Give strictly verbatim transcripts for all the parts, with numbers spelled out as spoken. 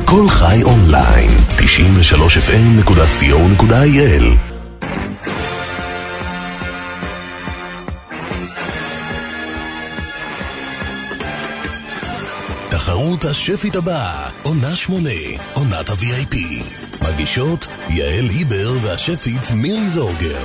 כל חי אונליין, תשעים ושלוש אף אם נקודה סי או נקודה איי אל. תחרות השפית הבאה, עונה שמונה, עונת ה-וי איי פי. מגישות יעל היבר והשפית מירי זורגר.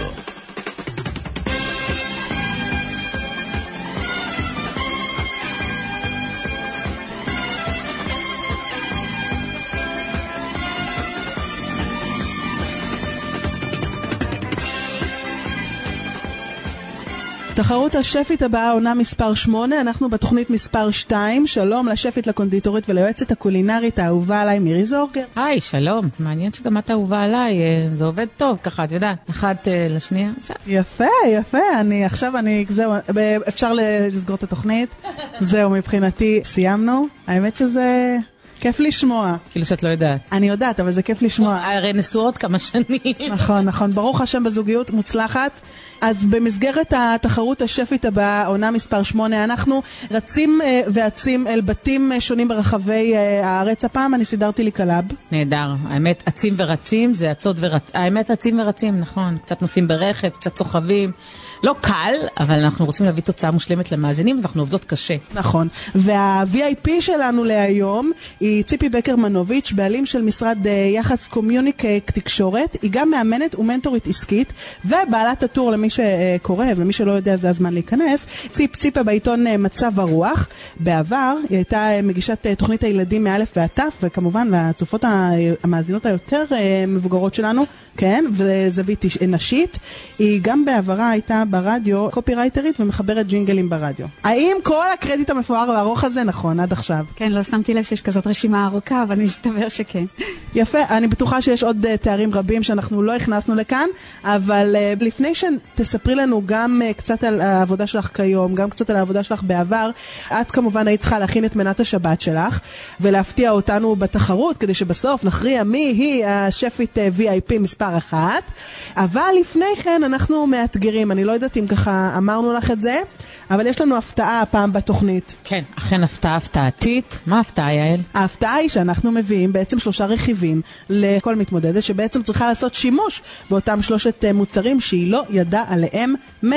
תחרות השפית הבאה, עונה מספר שמונה, אנחנו בתוכנית מספר שתיים. שלום לשפית, לקונדיטורית וליועצת הקולינרית האהובה עליי, מירי זורגר. היי, שלום. מעניין שגם את אהובה עליי, זה עובד טוב ככה, את יודעת, אחת לשנייה. יפה, יפה, אני עכשיו, אני, זהו, אפשר לסגור את התוכנית. זהו, מבחינתי, סיימנו. האמת שזה כיף לשמוע. כאילו שאת לא יודעת. אני יודעת, אבל זה כיף לשמוע. הרי נשואות כמה שנים. נכון, נכון. ברוך השם בזוגיות מוצלחת. אז במסגרת התחרות השפית הבאה, עונה מספר שמונה, אנחנו רצים ועצים אל בתים שונים ברחבי הארץ. הפעם אני סידרתי לי קלאב. נהדר. האמת, עצים ורצים, זה עצות ורצ... האמת, עצים ורצים, נכון. קצת נוסעים ברכב, קצת סוחבים. לא קל, אבל אנחנו רוצים להביא תוצאה מושלמת למאזינים, אז אנחנו עובדות קשה. נכון. וה-וי איי פי שלנו להיום היא ציפי בקר מנוביץ', בעלים של משרד יחס קומיוניק תקשורת. היא גם מאמנת ומנטורית עסקית, ובעלת הטור למי שקורא, ומי שלא יודע זה הזמן להיכנס. ציפ ציפה בעיתון מצב הרוח. בעבר היא הייתה מגישת תוכנית הילדים מאלף ועד תף, וכמובן לצופות המאזינות היותר מבוגרות שלנו, כן, וזווית נשית. היא גם בעברה הייתה ברדיו קופירייטרית ומחברת ג'ינגלים ברדיו. האם כל הקרדיט המפואר והארוך הזה נכון עד עכשיו? כן, לא שמתי לב שיש כזאת רשימה ארוכה, אבל אני מסתבר שכן. יפה, אני בטוחה שיש עוד תארים רבים שאנחנו לא הכנסנו לכאן, אבל לפני שתספרי לנו גם קצת על העבודה שלך כיום, גם קצת על העבודה שלך בעבר, את כמובן היית צריכה להכין את מנת השבת שלך, ולהפתיע אותנו בתחרות, כדי שבסוף נכריע מי היא השפית וי איי פי מספר אחת. אבל לפני כן אנחנו מאתגרים, אני לא יודעת אם ככה אמרנו לך את זה, אבל יש לנו הפתעה הפעם בתוכנית. כן, אכן הפתעה הפתעתית. מה הפתעה, יעל? ההפתעה היא שאנחנו מביאים בעצם שלושה רכיבים לכל מתמודדת, שבעצם צריכה לעשות שימוש באותם שלושת מוצרים שהיא לא ידעה עליהם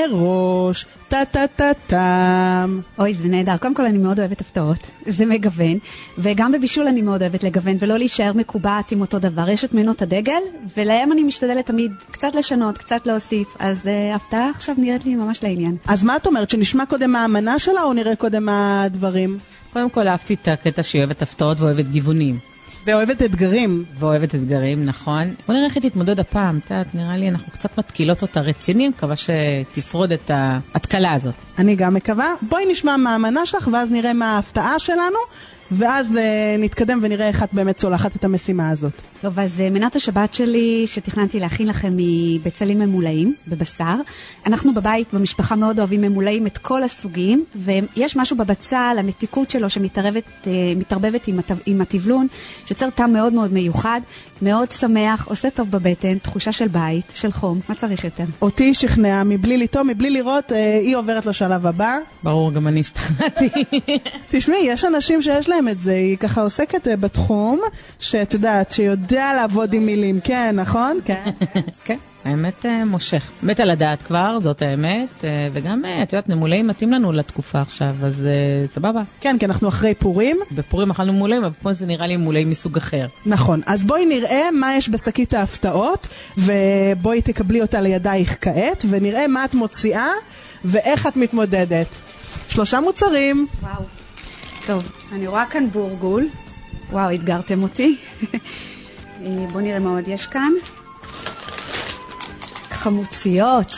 מראש. טה-טה-טה-טם. אוי, זה נהדר. קודם כל אני מאוד אוהבת הפתעות. זה מגוון. וגם בבישול אני מאוד אוהבת לגוון, ולא להישאר מקובעת עם אותו דבר. יש את מנות הדגל, ולהם אני משתדלת תמיד קצת לשנות, קצת להוסיף. אז uh, הפתעה עכשיו נראית לי ממש לעניין. אז מה את אומרת? שנשמע קודם האמנה שלה, או נראה קודם הדברים? קודם כל אהבתי את הקטע שהיא אוהבת הפתעות ואוהבת גיוונים. ואוהבת אתגרים. ואוהבת אתגרים, נכון. בוא נראה איך היא תתמודד הפעם. תעת, נראה לי אנחנו קצת מתקילות אותה רצינים, מקווה שתשרוד את ההתקלה הזאת. אני גם מקווה. בואי נשמע מה האמנה שלך, ואז נראה מה ההפתעה שלנו, ואז uh, נתקדם ונראה איך את באמת צולחת את המשימה הזאת. טוב, אז uh, מנת השבת שלי שתכננתי להכין לכם מבצלים ממולאים, בבשר. אנחנו בבית, במשפחה מאוד אוהבים ממולאים את כל הסוגים, ויש משהו בבצל, המתיקות שלו שמתערבת, uh, מתערבבת עם, הטב, עם הטבלון, שיוצר טעם מאוד מאוד מיוחד, מאוד שמח, עושה טוב בבטן, תחושה של בית, של חום, מה צריך יותר? אותי שכנע, מבלי לטעום, מבלי לראות, uh, היא עוברת לשלב הבא. ברור, גם אני השתכנעתי. תשמעי, יש אנשים שיש להם את זה, היא ככה עוסקת בתחום, שאת יודעת, שיודע לעבוד עם מילים, כן, נכון? כן. כן, האמת מושך. מת על הדעת כבר, זאת האמת, וגם, את יודעת, ממולאים מתאים לנו לתקופה עכשיו, אז סבבה. כן, כי אנחנו אחרי פורים. בפורים אכלנו ממולאים, אבל פה זה נראה לי ממולאים מסוג אחר. נכון, אז בואי נראה מה יש בשקית ההפתעות, ובואי תקבלי אותה לידייך כעת, ונראה מה את מוציאה, ואיך את מתמודדת. שלושה מוצרים. וואו. טוב, אני רואה כאן בורגול. וואו, התגרתם אותי. בואו נראה מה עוד יש כאן. חמוציות.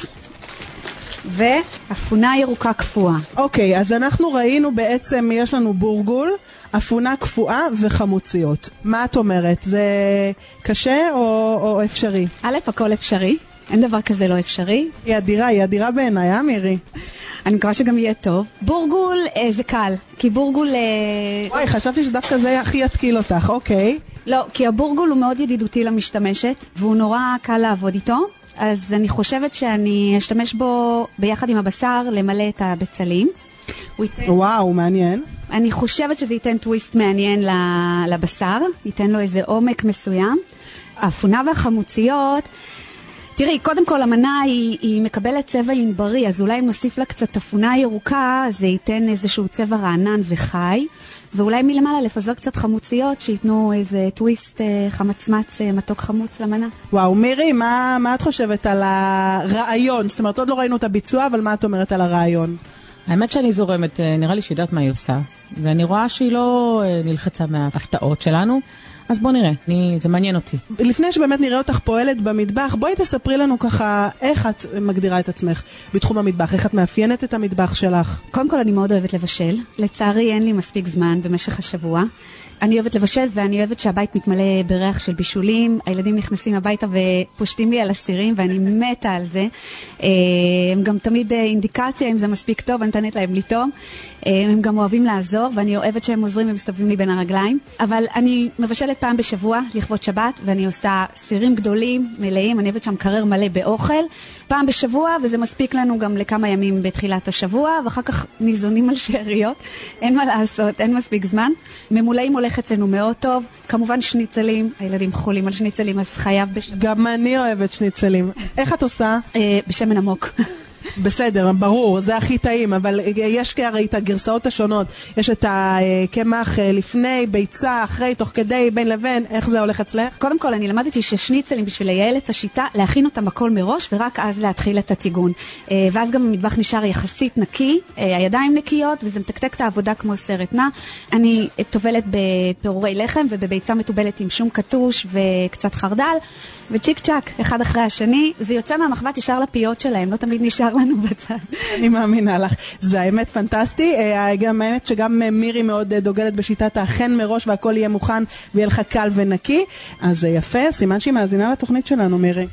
ואפונה ירוקה קפואה. אוקיי, אז אנחנו ראינו בעצם, יש לנו בורגול, אפונה קפואה וחמוציות. מה את אומרת? זה קשה או, או אפשרי? א', הכל אפשרי. אין דבר כזה לא אפשרי. היא אדירה, היא אדירה בעיניי, אה מירי? אני מקווה שגם יהיה טוב. בורגול אה, זה קל, כי בורגול... אה... וואי, חשבתי שדווקא זה הכי יתקיל אותך, אוקיי. לא, כי הבורגול הוא מאוד ידידותי למשתמשת, והוא נורא קל לעבוד איתו, אז אני חושבת שאני אשתמש בו ביחד עם הבשר למלא את הבצלים. הוא ייתן... וואו, מעניין. אני חושבת שזה ייתן טוויסט מעניין לבשר, ייתן לו איזה עומק מסוים. האפונה והחמוציות, תראי, קודם כל המנה היא, היא מקבלת צבע ענברי, אז אולי אם נוסיף לה קצת אפונה ירוקה, זה ייתן איזשהו צבע רענן וחי, ואולי מלמעלה לפזר קצת חמוציות, שיתנו איזה טוויסט חמצמץ, מתוק חמוץ למנה. וואו, מירי, מה, מה את חושבת על הרעיון? זאת אומרת, עוד לא ראינו את הביצוע, אבל מה את אומרת על הרעיון? האמת שאני זורמת, נראה לי שידעת מה היא עושה, ואני רואה שהיא לא נלחצה מההפתעות שלנו, אז בוא נראה, אני, זה מעניין אותי. לפני שבאמת נראה אותך פועלת במטבח, בואי תספרי לנו ככה איך את מגדירה את עצמך בתחום המטבח, איך את מאפיינת את המטבח שלך. קודם כל אני מאוד אוהבת לבשל, לצערי אין לי מספיק זמן במשך השבוע. אני אוהבת לבשל ואני אוהבת שהבית מתמלא בריח של בישולים, הילדים נכנסים הביתה ופושטים לי על הסירים ואני מתה על זה. הם גם תמיד אינדיקציה אם זה מספיק טוב, אני נותנת להם לטעום. הם גם אוהבים לעזור ואני אוהבת שהם עוזרים ומסתובבים לי בין הרגליים. אבל אני מבשלת פעם בשבוע לכבוד שבת ואני עושה סירים גדולים, מלאים, אני אוהבת שם קרר מלא באוכל. פעם בשבוע וזה מספיק לנו גם לכמה ימים בתחילת השבוע ואחר כך ניזונים על שאריות. אין מה לעשות, אין מספיק זמן. ממולאים הולך אצלנו מאוד טוב. כמובן שניצלים, הילדים חולים על שניצלים אז חייב בשבת. גם אני אוהבת שניצלים. איך את עושה? בשמן עמוק. בסדר, ברור, זה הכי טעים, אבל יש הרי את הגרסאות השונות, יש את הקמח לפני, ביצה, אחרי, תוך כדי, בין לבין, איך זה הולך אצלך? קודם כל, אני למדתי ששניצלים בשביל לייעל את השיטה, להכין אותם הכל מראש, ורק אז להתחיל את הטיגון. ואז גם המטבח נשאר יחסית נקי, הידיים נקיות, וזה מתקתק את העבודה כמו סרט נע. אני טובלת בפירורי לחם ובביצה מטובלת עם שום קטוש וקצת חרדל, וצ'יק צ'ק, אחד אחרי השני, זה יוצא מהמחבת ישר לפיות שלהם, לא תמיד נשאר לנו בצד. אני מאמינה לך, זה האמת פנטסטי, גם האמת שגם מירי מאוד דוגלת בשיטת האכן מראש והכל יהיה מוכן ויהיה לך קל ונקי, אז זה יפה, סימן שהיא מאזינה לתוכנית שלנו, מירי.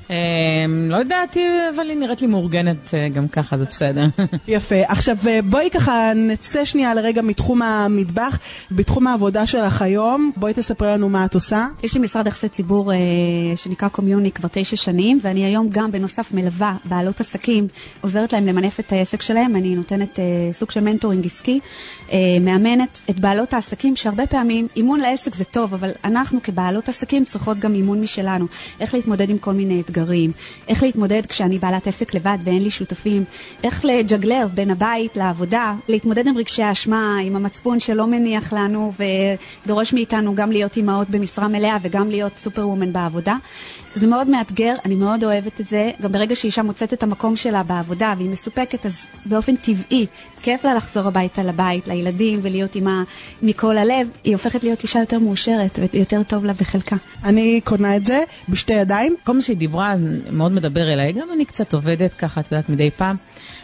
לא יודעתי, אבל היא נראית לי מאורגנת גם ככה, זה בסדר. יפה, עכשיו בואי ככה נצא שנייה לרגע מתחום המטבח, בתחום העבודה שלך היום, בואי תספרי לנו מה את עושה. יש לי משרד יחסי ציבור שנקרא קומיוני כבר תשע שנים, ואני היום גם בנוסף מלווה בעלות עסקים, עוזרת להם למנף את העסק שלהם, אני נותנת uh, סוג של מנטורינג עסקי, uh, מאמנת את בעלות העסקים, שהרבה פעמים אימון לעסק זה טוב, אבל אנחנו כבעלות עסקים צריכות גם אימון משלנו, איך להתמודד עם כל מיני אתגרים, איך להתמודד כשאני בעלת עסק לבד ואין לי שותפים, איך לג'גלר בין הבית לעבודה, להתמודד עם רגשי האשמה, עם המצפון שלא מניח לנו ודורש מאיתנו גם להיות אימהות במשרה מלאה וגם להיות סופר וומן בעבודה. זה מאוד מאתגר, אני מאוד אוהבת את זה, גם ברגע שאישה מוצאת את המקום שלה בעבודה והיא מסופקת, אז באופן טבעי, כיף לה לחזור הביתה לבית, לילדים ולהיות אימה מכל הלב, היא הופכת להיות אישה יותר מאושרת ויותר טוב לה בחלקה. אני קונה את זה בשתי ידיים. כל מה שהיא דיברה מאוד מדבר אליי, גם אני קצת עובדת ככה, את יודעת, מדי פעם,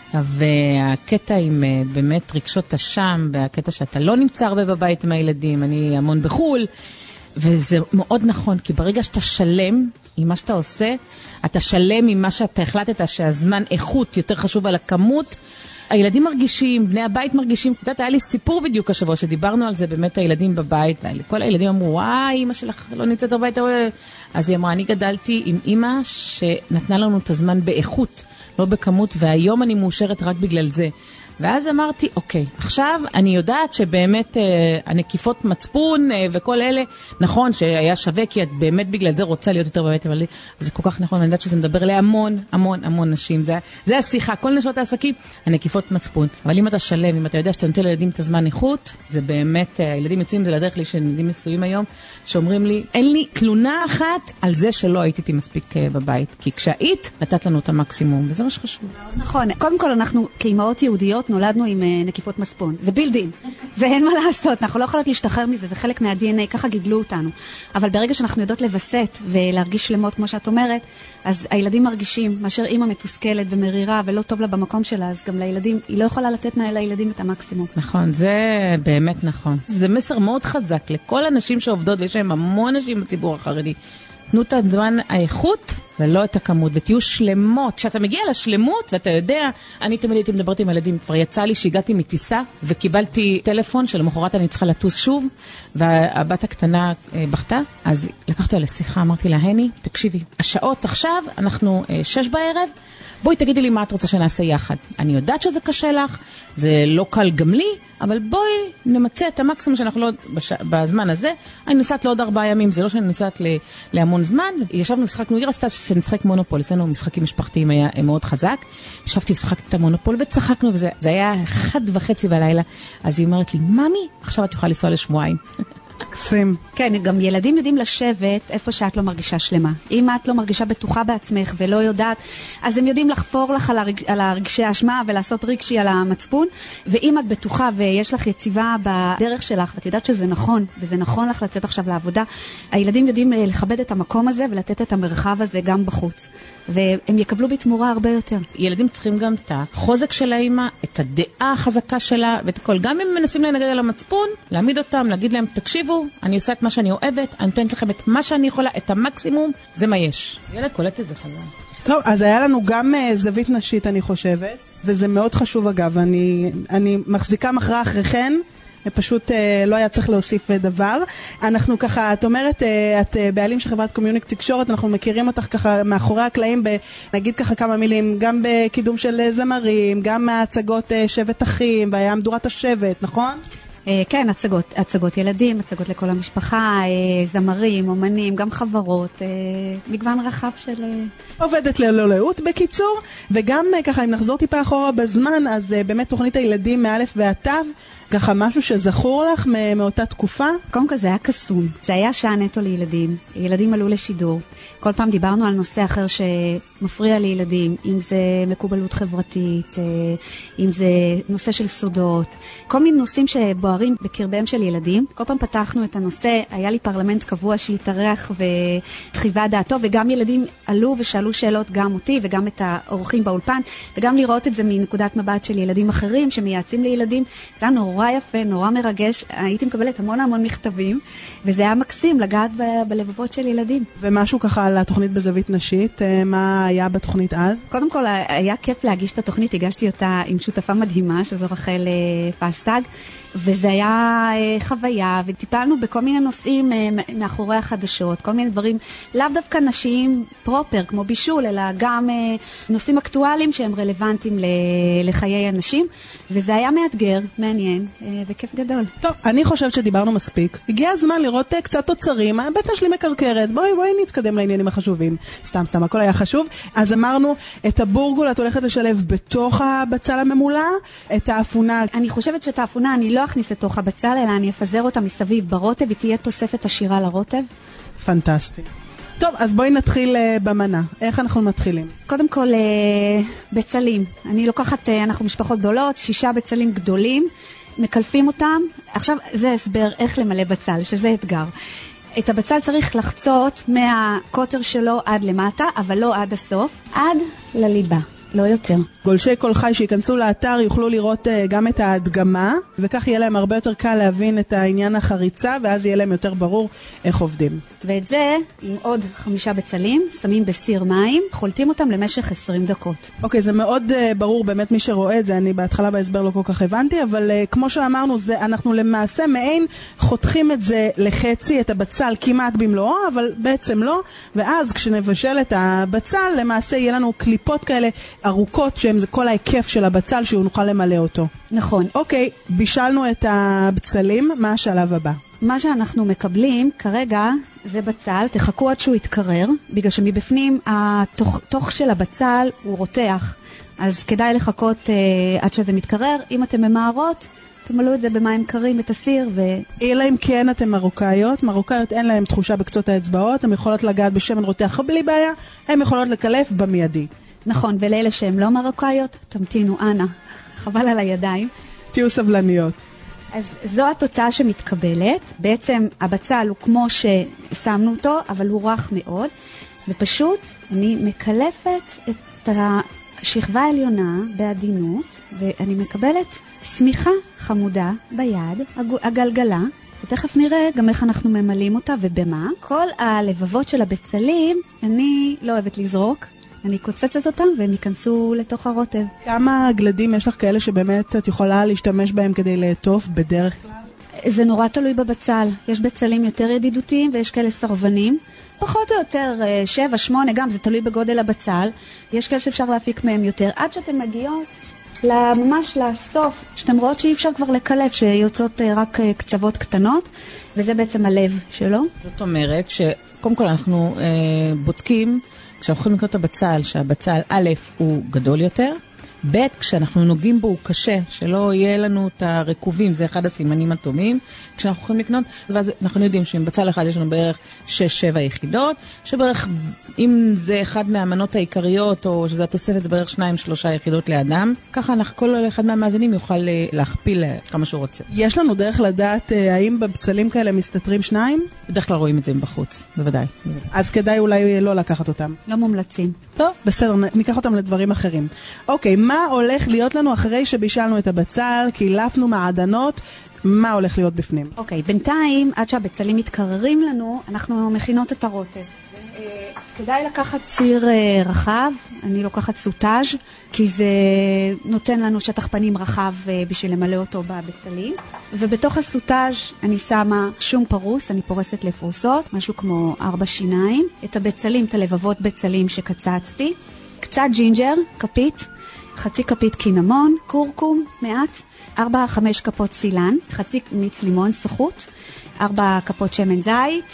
והקטע עם באמת רגשות אשם, והקטע שאתה לא נמצא הרבה בבית עם הילדים, אני המון בחול, וזה מאוד נכון, כי ברגע שאתה שלם עם מה שאתה עושה, אתה שלם עם מה שאתה החלטת שהזמן איכות יותר חשוב על הכמות, הילדים מרגישים, בני הבית מרגישים, את יודעת, היה לי סיפור בדיוק השבוע שדיברנו על זה, באמת הילדים בבית, וכל הילדים אמרו, וואי, אמא שלך לא נמצאת בבית, אז היא אמרה, אני גדלתי עם אמא שנתנה לנו את הזמן באיכות, לא בכמות, והיום אני מאושרת רק בגלל זה. ואז אמרתי, אוקיי, עכשיו אני יודעת שבאמת אה, הנקיפות מצפון אה, וכל אלה, נכון שהיה שווה, כי את באמת בגלל זה רוצה להיות יותר בבית, אבל זה כל כך נכון, אני יודעת שזה מדבר להמון, המון, המון נשים. זה, זה השיחה, כל נשות העסקים, הנקיפות מצפון. אבל אם אתה שלם, אם אתה יודע שאתה נותן לילדים את הזמן איכות, זה באמת, אה, הילדים יוצאים, זה לדרך לי שילדים מסוים היום, שאומרים לי, אין לי תלונה אחת על זה שלא הייתי איתי מספיק אה, בבית, כי כשהיית, נתת לנו את המקסימום, וזה מה שחשוב. נכון, קודם כל אנחנו כאימהות יהודיות נולדנו עם נקיפות מספון. זה בילדין. זה אין מה לעשות. אנחנו לא יכולות להשתחרר מזה. זה חלק מה-די אן איי. ככה גידלו אותנו. אבל ברגע שאנחנו יודעות לבסט ולהרגיש שלמות, כמו שאת אומרת, אז הילדים מרגישים, מאשר אימא מתוסכלת ומרירה ולא טוב לה במקום שלה, אז גם לילדים, היא לא יכולה לתת לילדים את המקסימום. נכון, זה באמת נכון. זה מסר מאוד חזק לכל הנשים שעובדות, ויש להם המון נשים בציבור החרדי. תנו את הזמן האיכות, ולא את הכמות, ותהיו שלמות. כשאתה מגיע לשלמות, ואתה יודע, אני תמיד הייתי מדברת עם הילדים, כבר יצא לי שהגעתי מטיסה, וקיבלתי טלפון שלמחרת אני צריכה לטוס שוב, והבת הקטנה אה, בכתה, אז לקחתי לה לשיחה, אמרתי לה, הני, תקשיבי, השעות עכשיו, אנחנו אה, שש בערב, בואי תגידי לי מה את רוצה שנעשה יחד. אני יודעת שזה קשה לך, זה לא קל גם לי, אבל בואי נמצא את המקסימום שאנחנו לא בש... בזמן הזה. אני נוסעת לעוד ארבעה ימים, זה לא שאני נוסעת ל... להמון זמן. ישבנו משחקנו, היא רצתה שנשחק מונופול, אצלנו משחקים משפחתיים היה מאוד חזק. ישבתי ושחקתי את המונופול וצחקנו, וזה זה היה אחד וחצי בלילה. אז היא אומרת לי, ממי, עכשיו את יכולה לנסוע לשבועיים. קסים. כן, גם ילדים יודעים לשבת איפה שאת לא מרגישה שלמה. אם את לא מרגישה בטוחה בעצמך ולא יודעת, אז הם יודעים לחפור לך על, הרג... על הרגשי האשמה ולעשות רגשי על המצפון, ואם את בטוחה ויש לך יציבה בדרך שלך, ואת יודעת שזה נכון, וזה נכון לך לצאת עכשיו לעבודה, הילדים יודעים לכבד את המקום הזה ולתת את המרחב הזה גם בחוץ. והם יקבלו בתמורה הרבה יותר. ילדים צריכים גם את החוזק של האמא, את הדעה החזקה שלה, ואת הכל. גם אם מנסים לנגד על המצפון, להעמיד אותם, להגיד להם, תקשיבו, אני עושה את מה שאני אוהבת, אני נותנת לכם את מה שאני יכולה, את המקסימום, זה מה יש. ילד קולט את זה חזק. טוב, אז היה לנו גם uh, זווית נשית, אני חושבת, וזה מאוד חשוב אגב. אני, אני מחזיקה מחרה אחריכן, פשוט אה, לא היה צריך להוסיף דבר. אנחנו ככה, את אומרת, אה, את אה, בעלים של חברת קומיוניק תקשורת, אנחנו מכירים אותך ככה מאחורי הקלעים, ב, נגיד ככה כמה מילים, גם בקידום של זמרים, גם מהצגות אה, שבט אחים, והיה מדורת השבט, נכון? אה, כן, הצגות, הצגות ילדים, הצגות לכל המשפחה, אה, זמרים, אומנים, גם חברות, אה, מגוון רחב של... אה... עובדת ללא לאות בקיצור, וגם אה, ככה, אם נחזור טיפה אחורה בזמן, אז אה, באמת תוכנית הילדים מאלף ועד תו, ככה משהו שזכור לך מאותה תקופה? קודם כל זה היה קסום. זה היה שעה נטו לילדים. ילדים עלו לשידור. כל פעם דיברנו על נושא אחר שמפריע לילדים, אם זה מקובלות חברתית, אם זה נושא של סודות, כל מיני נושאים שבוערים בקרבם של ילדים. כל פעם פתחנו את הנושא, היה לי פרלמנט קבוע שהתארח וחייבה דעתו, וגם ילדים עלו ושאלו שאלות גם אותי וגם את האורחים באולפן, וגם לראות את זה מנקודת מבט של ילדים אחרים שמייעצים לילדים. זה היה נורא יפה, נורא מרגש. הייתי מקבלת המון המון מכתבים, וזה היה מקסים לגעת ב- בלבבות של ילדים. ומשהו ככה על התוכנית בזווית נשית, מה היה בתוכנית אז? קודם כל, היה כיף להגיש את התוכנית, הגשתי אותה עם שותפה מדהימה, שזו רחל פסטג, וזה היה חוויה, וטיפלנו בכל מיני נושאים מאחורי החדשות, כל מיני דברים, לאו דווקא נשיים פרופר, כמו בישול, אלא גם נושאים אקטואליים שהם רלוונטיים לחיי אנשים, וזה היה מאתגר, מעניין, וכיף גדול. טוב, אני חושבת שדיברנו מספיק. הגיע הזמן לראות קצת תוצרים, הבטן שלי מקרקרת, בואי בואי נתקדם לעניינים החשובים. סתם, סתם, הכל היה חשוב. אז אמרנו, את הבורגול את הולכת לשלב בתוך הבצל הממולא, את האפונה. אני חושבת שאת האפונה אני לא אכניס לתוך הבצל, אלא אני אפזר אותה מסביב ברוטב, היא תהיה תוספת עשירה לרוטב. פנטסטי. טוב, אז בואי נתחיל uh, במנה. איך אנחנו מתחילים? קודם כל, uh, בצלים. אני לוקחת, uh, אנחנו משפחות גדולות, שישה בצלים גדולים, מקלפים אותם. עכשיו, זה הסבר איך למלא בצל, שזה אתגר. את הבצל צריך לחצות מהקוטר שלו עד למטה, אבל לא עד הסוף, עד לליבה. לא יותר. גולשי כל חי שיכנסו לאתר יוכלו לראות uh, גם את ההדגמה, וכך יהיה להם הרבה יותר קל להבין את העניין החריצה, ואז יהיה להם יותר ברור איך עובדים. ואת זה, עם עוד חמישה בצלים, שמים בסיר מים, חולטים אותם למשך עשרים דקות. אוקיי, זה מאוד uh, ברור, באמת מי שרואה את זה, אני בהתחלה בהסבר לא כל כך הבנתי, אבל uh, כמו שאמרנו, זה, אנחנו למעשה מעין חותכים את זה לחצי, את הבצל כמעט במלואו, אבל בעצם לא, ואז כשנבשל את הבצל, למעשה יהיה לנו קליפות כאלה ארוכות, שהם זה כל ההיקף של הבצל, שהוא נוכל למלא אותו. נכון. אוקיי, בישלנו את הבצלים, מה השלב הבא? מה שאנחנו מקבלים כרגע זה בצל, תחכו עד שהוא יתקרר, בגלל שמבפנים התוך של הבצל הוא רותח, אז כדאי לחכות אה, עד שזה מתקרר. אם אתם ממהרות, תמלאו את זה במים קרים, את הסיר ו... אלא אם כן אתם מרוקאיות, מרוקאיות אין להם תחושה בקצות האצבעות, הן יכולות לגעת בשמן רותח בלי בעיה, הן יכולות לקלף במיידי. נכון, ולאלה שהם לא מרוקאיות, תמתינו, אנא, חבל על הידיים. תהיו סבלניות. אז זו התוצאה שמתקבלת. בעצם הבצל הוא כמו ששמנו אותו, אבל הוא רך מאוד, ופשוט אני מקלפת את השכבה העליונה בעדינות, ואני מקבלת סמיכה חמודה ביד, הגלגלה, תכף נראה גם איך אנחנו ממלאים אותה ובמה. כל הלבבות של הבצלים, אני לא אוהבת לזרוק. אני קוצצת אותם והם ייכנסו לתוך הרוטב. כמה גלדים יש לך כאלה שבאמת את יכולה להשתמש בהם כדי לעטוף בדרך כלל? זה נורא תלוי בבצל. יש בצלים יותר ידידותיים ויש כאלה סרבנים. פחות או יותר שבע, שמונה, גם זה תלוי בגודל הבצל. יש כאלה שאפשר להפיק מהם יותר. עד שאתם מגיעות ממש לסוף, שאתם רואות שאי אפשר כבר לקלף, שיוצאות רק קצוות קטנות, וזה בעצם הלב שלו. זאת אומרת שקודם כל אנחנו אה, בודקים, כשאנחנו יכולים לקנות את הבצל, שהבצל א' הוא גדול יותר, ב' כשאנחנו נוגעים בו הוא קשה, שלא יהיה לנו את הרקובים, זה אחד הסימנים הטובים, כשאנחנו יכולים לקנות, ואז אנחנו יודעים שעם בצל אחד יש לנו בערך שש שבע יחידות, שבערך, אם זה אחד מהמנות העיקריות, או שזה התוספת, זה בערך שניים שלושה יחידות לאדם, ככה אנחנו, כל אחד מהמאזינים יוכל להכפיל כמה שהוא רוצה. יש לנו דרך לדעת האם בבצלים כאלה מסתתרים שניים? בדרך כלל רואים את זה בחוץ, בוודאי. אז כדאי אולי לא לקחת אותם. לא מומלצים. טוב, בסדר, ניקח אותם לדברים אחרים. אוקיי, מה הולך להיות לנו אחרי שבישלנו את הבצל, קילפנו מעדנות, מה הולך להיות בפנים? אוקיי, בינתיים, עד שהבצלים מתקררים לנו, אנחנו מכינות את הרוטב. כדאי לקחת ציר רחב, אני לוקחת סוטאז' כי זה נותן לנו שטח פנים רחב בשביל למלא אותו בבצלים. ובתוך הסוטאז' אני שמה שום פרוס, אני פורסת לפרוסות, משהו כמו ארבע שיניים. את הבצלים, את הלבבות בצלים שקצצתי. קצת ג'ינג'ר, כפית, חצי כפית קינמון, קורקום, מעט, ארבע חמש כפות סילן, חצי מיץ לימון סחוט, ארבע כפות שמן זית,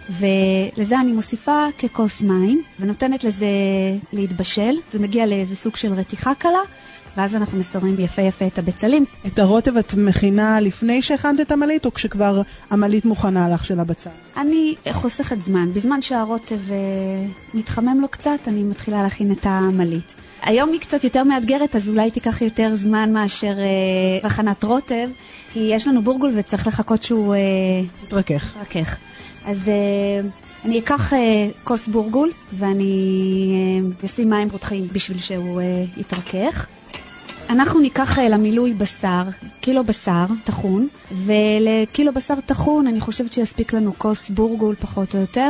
ולזה אני מוסיפה ככוס מים, ונותנת לזה להתבשל. זה מגיע לאיזה סוג של רתיחה קלה, ואז אנחנו מסרים ביפה יפה את הבצלים. את הרוטב את מכינה לפני שהכנת את המלית, או כשכבר המלית מוכנה לך של הבצל? אני חוסכת זמן. בזמן שהרוטב מתחמם לו קצת, אני מתחילה להכין את המלית. היום היא קצת יותר מאתגרת, אז אולי תיקח יותר זמן מאשר אה, הכנת רוטב, כי יש לנו בורגול וצריך לחכות שהוא אה, יתרכך. יתרכך. אז אה, אני אקח אה, כוס בורגול, ואני אה, אשים מים רותחים בשביל שהוא אה, יתרכך. אנחנו ניקח אה, למילוי בשר, קילו בשר טחון, ולקילו בשר טחון אני חושבת שיספיק לנו כוס בורגול פחות או יותר,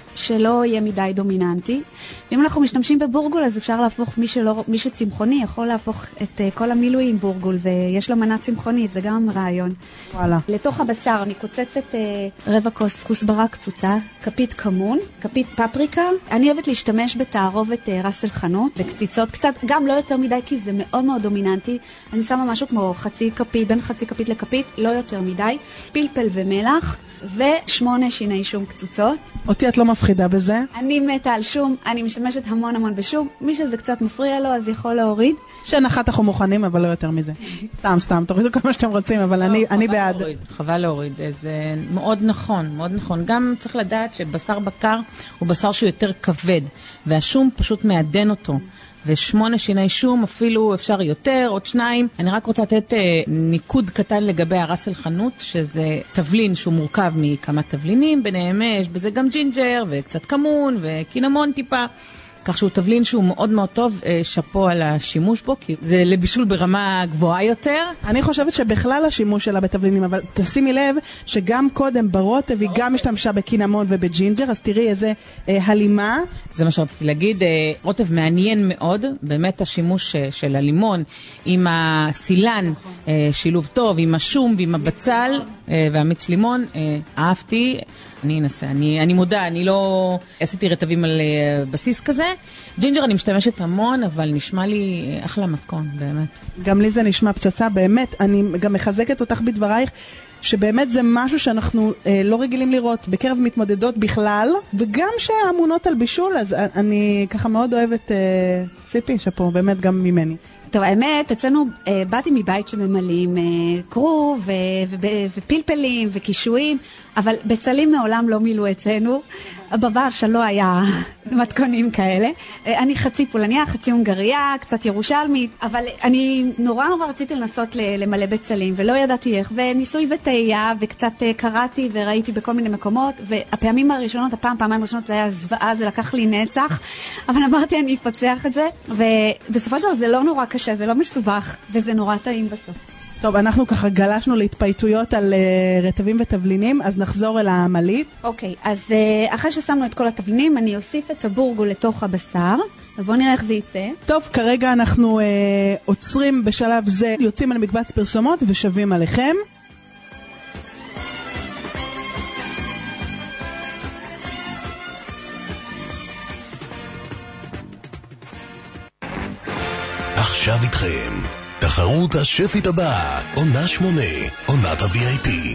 שלא יהיה מדי דומיננטי. אם אנחנו משתמשים בבורגול, אז אפשר להפוך, מי, שלא, מי שצמחוני יכול להפוך את uh, כל המילוי עם בורגול, ויש לו מנה צמחונית, זה גם רעיון. וואלה. לתוך הבשר אני קוצצת uh, רבע כוס כוסברה קצוצה, כפית כמון, כפית פפריקה. אני אוהבת להשתמש בתערובת uh, רס אל חנות, וקציצות קצת, גם לא יותר מדי, כי זה מאוד מאוד דומיננטי. אני שמה משהו כמו חצי כפית, בין חצי כפית לכפית, לא יותר מדי. פלפל ומלח. ושמונה שיני שום קצוצות. אותי את לא מפחידה בזה? אני מתה על שום, אני משתמשת המון המון בשום. מי שזה קצת מפריע לו, אז יכול להוריד. שנחת אנחנו מוכנים, אבל לא יותר מזה. סתם, סתם, תורידו כמה שאתם רוצים, אבל אני, אני בעד. להוריד, חבל להוריד, זה מאוד נכון, מאוד נכון. גם צריך לדעת שבשר בקר הוא בשר שהוא יותר כבד, והשום פשוט מעדן אותו. ושמונה שיני שום, אפילו אפשר יותר, עוד שניים. אני רק רוצה לתת אה, ניקוד קטן לגבי הרס אל חנות, שזה תבלין שהוא מורכב מכמה תבלינים, ביניהם יש בזה גם ג'ינג'ר וקצת כמון וקינמון טיפה. כך שהוא תבלין שהוא מאוד מאוד טוב, שפו על השימוש בו, כי זה לבישול ברמה גבוהה יותר. אני חושבת שבכלל השימוש שלה בתבלינים, אבל תשימי לב שגם קודם ברוטב היא גם השתמשה בקינמון ובג'ינג'ר, אז תראי איזה אה, הלימה. זה מה שרציתי להגיד, אה, רוטב מעניין מאוד, באמת השימוש אה, של הלימון עם הסילן, אה, שילוב טוב, עם השום ועם הבצל אה, והמיץ לימון, אה, אהבתי. אני אנסה, אני, אני מודה, אני לא עשיתי רטבים על uh, בסיס כזה. ג'ינג'ר אני משתמשת המון, אבל נשמע לי אחלה מתכון, באמת. גם לי זה נשמע פצצה, באמת. אני גם מחזקת אותך בדברייך, שבאמת זה משהו שאנחנו אה, לא רגילים לראות בקרב מתמודדות בכלל, וגם שאמונות על בישול, אז אני ככה מאוד אוהבת אה, ציפי, שפה באמת גם ממני. טוב, האמת, אצלנו אה, באתי מבית שממלאים אה, קרוב ו- ו- ופלפלים וקישואים, אבל בצלים מעולם לא מילאו אצלנו. בבר שלא היה מתכונים כאלה. אה, אני חצי פולניה, חצי הונגריה, קצת ירושלמית, אבל אני נורא נורא רציתי לנסות למלא בצלים, ולא ידעתי איך, וניסוי וטעייה, וקצת אה, קראתי וראיתי בכל מיני מקומות, והפעמים הראשונות, הפעם, פעמיים הראשונות, זה היה זוועה, זה לקח לי נצח, אבל אמרתי אני אפצח את זה, ובסופו של דבר זה לא נורא קשה, זה לא מסובך, וזה נורא טעים בסוף. טוב, אנחנו ככה גלשנו להתפייטויות על uh, רטבים ותבלינים, אז נחזור אל העמלית. אוקיי, אז uh, אחרי ששמנו את כל התבלינים, אני אוסיף את הבורגול לתוך הבשר, ובואו נראה איך זה יצא. טוב, כרגע אנחנו uh, עוצרים בשלב זה, יוצאים על מקבץ פרסומות ושווים עליכם. עכשיו איתכם, תחרות השפית הבאה, עונה שמונה, עונת ה-וי איי פי.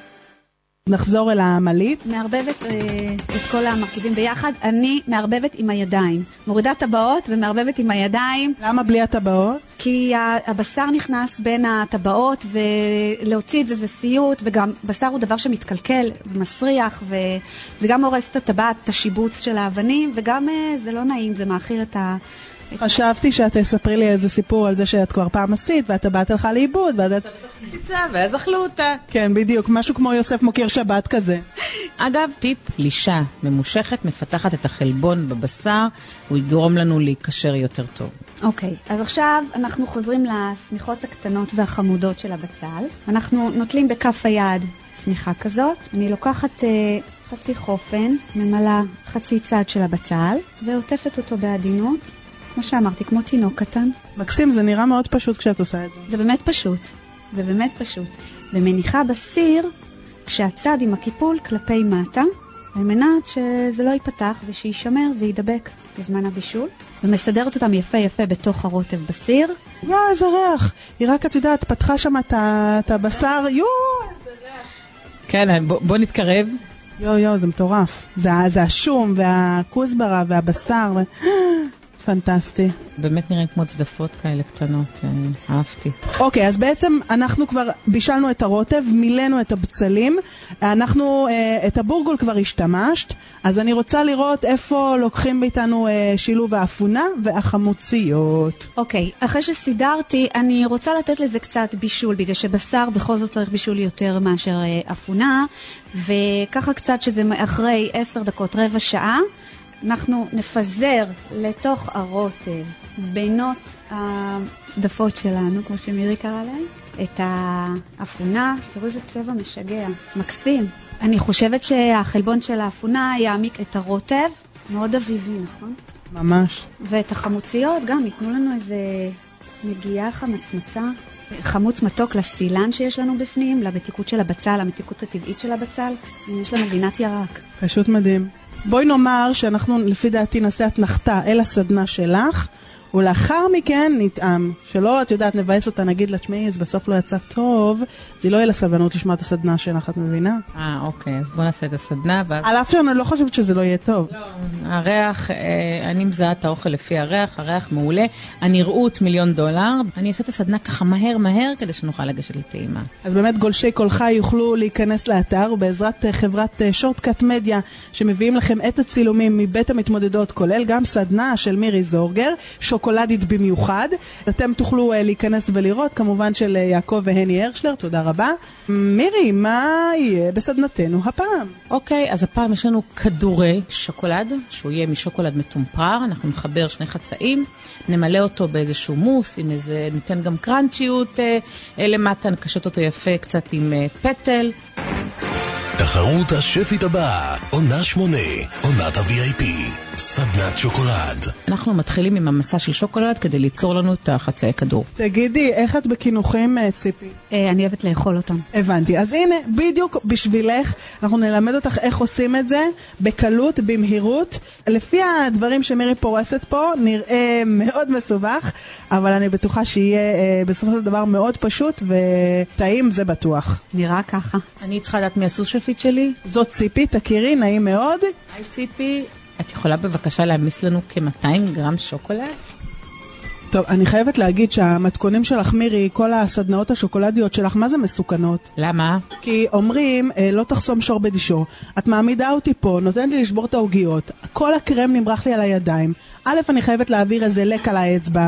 נחזור אל העמלית. מערבבת אה, את כל המרכיבים ביחד. אני מערבבת עם הידיים. מורידה טבעות ומערבבת עם הידיים. למה בלי הטבעות? כי הבשר נכנס בין הטבעות, ולהוציא את זה זה סיוט, וגם בשר הוא דבר שמתקלקל ומסריח, וזה גם הורס את הטבעת, את השיבוץ של האבנים, וגם אה, זה לא נעים, זה מאחיר את ה... חשבתי שאת תספרי לי איזה סיפור על זה שאת כבר פעם עשית, ואת הבאת לך לאיבוד, ואז את... ואז אכלו אותה. כן, בדיוק, משהו כמו יוסף מוקיר שבת כזה. אגב, טיפ, לישה ממושכת מפתחת את החלבון בבשר, הוא יגרום לנו להיקשר יותר טוב. אוקיי, אז עכשיו אנחנו חוזרים לסמיכות הקטנות והחמודות של הבצל. אנחנו נוטלים בכף היד סמיכה כזאת. אני לוקחת אה, חצי חופן, ממלאה חצי צד של הבצל, ועוטפת אותו בעדינות. כמו שאמרתי, כמו תינוק קטן. מקסים, זה נראה מאוד פשוט כשאת עושה את זה. זה באמת פשוט. זה באמת פשוט. ומניחה בסיר, כשהצד עם הקיפול כלפי מטה, על מנת שזה לא ייפתח ושישמר וידבק בזמן הבישול. ומסדרת אותם יפה יפה בתוך הרוטב בסיר. יו, איזה ריח. היא רק, את יודעת, פתחה שם את הבשר. יו, איזה ריח. כן, בוא, בוא נתקרב. יו, יו, זה מטורף. זה, זה השום והכוסברה והבשר. ו... פנטסטי. באמת נראה כמו צדפות כאלה קטנות, אהבתי. אוקיי, אז בעצם אנחנו כבר בישלנו את הרוטב, מילאנו את הבצלים, אנחנו, את הבורגול כבר השתמשת, אז אני רוצה לראות איפה לוקחים מאיתנו שילוב האפונה והחמוציות. אוקיי, אחרי שסידרתי, אני רוצה לתת לזה קצת בישול, בגלל שבשר בכל זאת צריך בישול יותר מאשר אפונה, וככה קצת שזה אחרי עשר דקות, רבע שעה, אנחנו נפזר לתוך הרוטב בינות הצדפות שלנו, כמו שמירי קרא להם, את האפונה. תראו איזה צבע משגע, מקסים. אני חושבת שהחלבון של האפונה יעמיק את הרוטב, מאוד אביבי, נכון? ממש. ואת החמוציות גם ייתנו לנו איזה נגיעה חמצמצה, חמוץ מתוק לסילן שיש לנו בפנים, לבתיקות של הבצל, למתיקות הטבעית של הבצל. יש לנו גינת ירק. פשוט מדהים. בואי נאמר שאנחנו לפי דעתי נעשה התנחתה אל הסדנה שלך, ולאחר מכן נטעם. שלא, את יודעת, נבאס אותה, נגיד לה, תשמעי, אז בסוף לא יצא טוב, זה לא יהיה לסבלנות לשמוע את הסדנה שלך, את מבינה? אה, אוקיי, אז בוא נעשה את הסדנה. ואז... על אף שאני לא חושבת שזה לא יהיה טוב. לא, הריח, אה, אני מזהה את האוכל לפי הריח, הריח מעולה, הנראות מיליון דולר. אני אעשה את הסדנה ככה מהר מהר, כדי שנוכל לגשת לטעימה. אז באמת גולשי כל חי יוכלו להיכנס לאתר, ובעזרת חברת שורטקאט מדיה, שמביאים לכם את הצילומים מבית המתמודדות, כולל גם סדנה של מירי זורגר, שוקולדית במיוחד. אתם תוכלו uh, להיכנס ולראות, כמובן של uh, יעקב והני הרשלר, תודה רבה. מירי, מה יהיה בסדנתנו הפעם? אוקיי, אז הפעם יש לנו כדורי שוקולד, שהוא יהיה משוקולד מטומפרר, אנחנו נחבר שני חצאים, נמלא אותו באיזשהו מוס, עם איזה, ניתן גם קרנצ'יות uh, למטה, נקשט אותו יפה קצת עם uh, פטל. תחרות השפית הבאה, עונה שמונה, עונת ה-וי איי פי, סדנת שוקולד. אנחנו מתחילים עם המסע של שוקולד כדי ליצור לנו את החצאי כדור. תגידי, איך את בכינוכים, ציפי? אני אוהבת לאכול אותם. הבנתי. אז הנה, בדיוק בשבילך, אנחנו נלמד אותך איך עושים את זה, בקלות, במהירות. לפי הדברים שמירי פורסת פה, נראה מאוד מסובך, אבל אני בטוחה שיהיה בסופו של דבר מאוד פשוט, וטעים זה בטוח. נראה ככה. אני צריכה לדעת מי הסושפית שלי. זאת ציפי, תכירי, נעים מאוד. היי ציפי. את יכולה בבקשה להמיס לנו כ-מאתיים גרם שוקולד? טוב, אני חייבת להגיד שהמתכונים שלך, מירי, כל הסדנאות השוקולדיות שלך, מה זה מסוכנות? למה? כי אומרים, לא תחסום שור בדישו. את מעמידה אותי פה, נותנת לי לשבור את העוגיות. כל הקרם נמרח לי על הידיים. א', אני חייבת להעביר איזה לק על האצבע.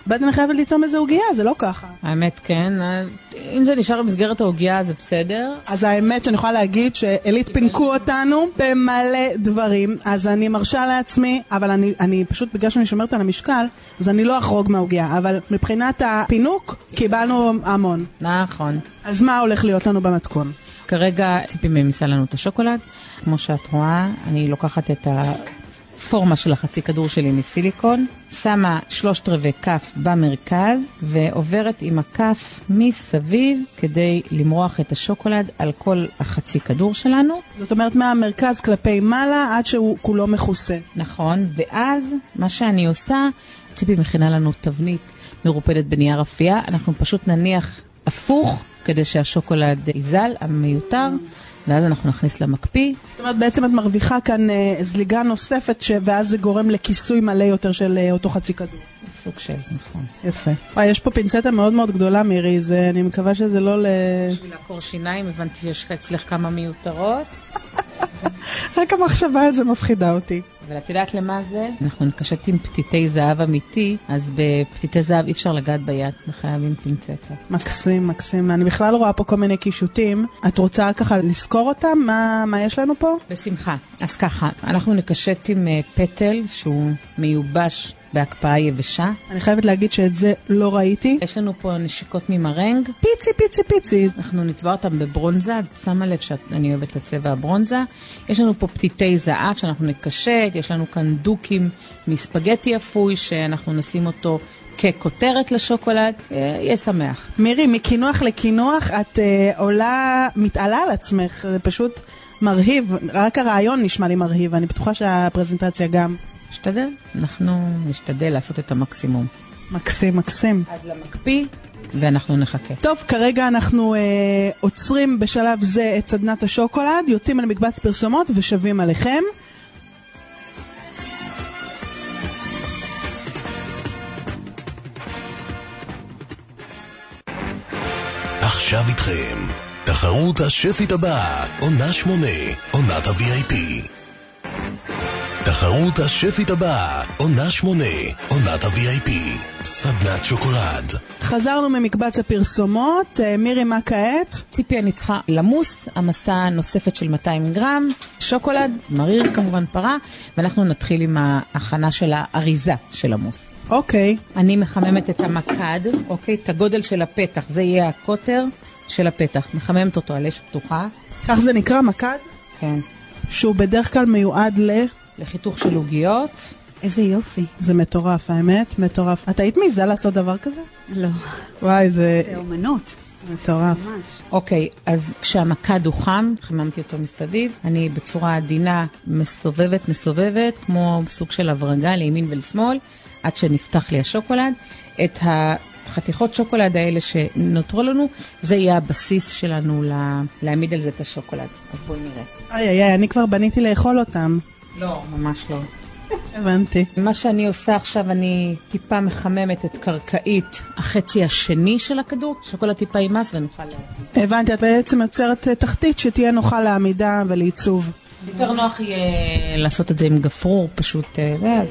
באת אני חייבת לטעום איזה עוגיה, זה לא ככה. האמת כן, אם זה נשאר במסגרת העוגיה זה בסדר. אז האמת שאני יכולה להגיד שאלית פינקו אותנו במלא דברים, אז אני מרשה לעצמי, אבל אני, אני פשוט בגלל שאני שומרת על המשקל, אז אני לא אחרוג מהעוגיה, אבל מבחינת הפינוק קיבלנו המון. נכון. אז מה הולך להיות לנו במתכון? כרגע ציפי ממיסה לנו את השוקולד. כמו שאת רואה, אני לוקחת את הפורמה של החצי כדור שלי מסיליקון, שמה שלושת רבעי כף במרכז, ועוברת עם הכף מסביב כדי למרוח את השוקולד על כל החצי כדור שלנו. זאת אומרת מהמרכז כלפי מעלה עד שהוא כולו מכוסה. נכון, ואז מה שאני עושה, ציפי מכינה לנו תבנית מרופדת בנייר אפייה, אנחנו פשוט נניח הפוך, כדי שהשוקולד יזל, המיותר, ואז אנחנו נכניס למקפיא. זאת אומרת, בעצם את מרוויחה כאן אה, זליגה נוספת, ש... ואז זה גורם לכיסוי מלא יותר של אה, אותו חצי כדור. סוג של, נכון. יפה. וואי, יש פה פינצטה מאוד מאוד גדולה, מירי, זה, אני מקווה שזה לא ל... בשביל לעקור שיניים, הבנתי שיש אצלך כמה מיותרות. רק המחשבה על זה מפחידה אותי. אבל את יודעת למה זה? אנחנו נקשט עם פתיתי זהב אמיתי, אז בפתיתי זהב אי אפשר לגעת ביד, חייבים פינצטה. מקסים, מקסים. אני בכלל רואה פה כל מיני קישוטים. את רוצה ככה לזכור אותם? מה, מה יש לנו פה? בשמחה. אז ככה, אנחנו נקשט עם פטל שהוא מיובש בהקפאה יבשה. אני חייבת להגיד שאת זה לא ראיתי. יש לנו פה נשיקות ממרנג. פיצי, פיצי, פיצי. אנחנו נצבע אותם בברונזה, שמה לב שאני אוהבת לצבע הברונזה. יש לנו פה פתיתי זהב שאנחנו נקשט, יש לנו כאן דוקים מספגטי אפוי שאנחנו נשים אותו ככותרת לשוקולד, יהיה שמח. מירי, מכינוח לכינוח את אה, עולה, מתעלה על עצמך, זה פשוט מרהיב, רק הרעיון נשמע לי מרהיב, אני בטוחה שהפרזנטציה גם. נשתדל, אנחנו נשתדל לעשות את המקסימום. מקסים, מקסים. אז למקפיא, ואנחנו נחכה. טוב, כרגע אנחנו אה, עוצרים בשלב זה את סדנת השוקולד, יוצאים על מקבץ פרסומות ושווים עליכם. עכשיו איתכם, תחרות השפית הבאה, עונה שמונה, עונת ה-וי איי פי. תחרות השפית הבאה, עונה שמונה, עונת ה-וי איי פי, סדנת שוקולד. חזרנו ממקבץ הפרסומות, מירי, מה כעת? ציפי, אני צריכה למוס, המסה נוספת של מאתיים גרם, שוקולד, מריר כמובן פרה, ואנחנו נתחיל עם ההכנה של האריזה של המוס. אוקיי. אני מחממת את המקד, אוקיי, את הגודל של הפתח, זה יהיה הקוטר של הפתח, מחממת אותו על אש פתוחה. כך זה נקרא מקד? כן. שהוא בדרך כלל מיועד ל... לחיתוך של עוגיות. איזה יופי. זה מטורף, האמת, מטורף. את היית מעיזה לעשות דבר כזה? לא. וואי, זה... זה אומנות. מטורף. ממש. אוקיי, אז כשהמקד הוא חם, חיממתי אותו מסביב, אני בצורה עדינה מסובבת, מסובבת, כמו סוג של הברגה לימין ולשמאל, עד שנפתח לי השוקולד. את החתיכות שוקולד האלה שנותרו לנו, זה יהיה הבסיס שלנו לה... להעמיד על זה את השוקולד. אז בואי נראה. איי, איי, אני כבר בניתי לאכול אותם. לא, ממש לא. הבנתי. מה שאני עושה עכשיו, אני טיפה מחממת את קרקעית החצי השני של הכדור, שוקולד טיפה ימס ונוכל להעמיד. הבנתי, את בעצם יוצרת תחתית שתהיה נוחה לעמידה ולעיצוב. יותר נוח יהיה לעשות את זה עם גפרור, פשוט זה, אז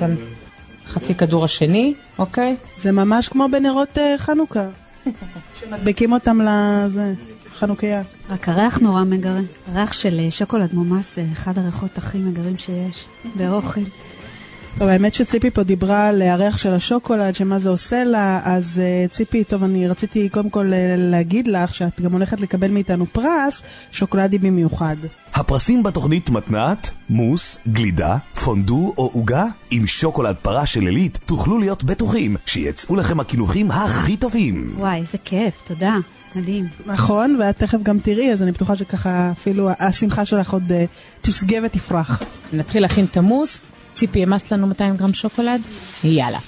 חצי כדור השני, אוקיי? זה ממש כמו בנרות חנוכה, שמדבקים אותם לזה, חנוכיה. רק הריח נורא מגרה. הריח של שוקולד מומס זה אחד הריחות הכי מגרים שיש באוכל. טוב, האמת שציפי פה דיברה על הריח של השוקולד, שמה זה עושה לה, אז uh, ציפי, טוב, אני רציתי קודם כל uh, להגיד לך שאת גם הולכת לקבל מאיתנו פרס, שוקולדי במיוחד. הפרסים בתוכנית מתנת, מוס, גלידה, פונדו או עוגה, עם שוקולד פרה של אלית, תוכלו להיות בטוחים שיצאו לכם הכינוחים הכי טובים. וואי, איזה כיף, תודה. מדהים. נכון, ואת תכף גם תראי, אז אני בטוחה שככה אפילו השמחה שלך עוד uh, תסגה ותפרח. נתחיל להכין את המוס. ציפי, ימסת לנו מאתיים גרם שוקולד? יאללה.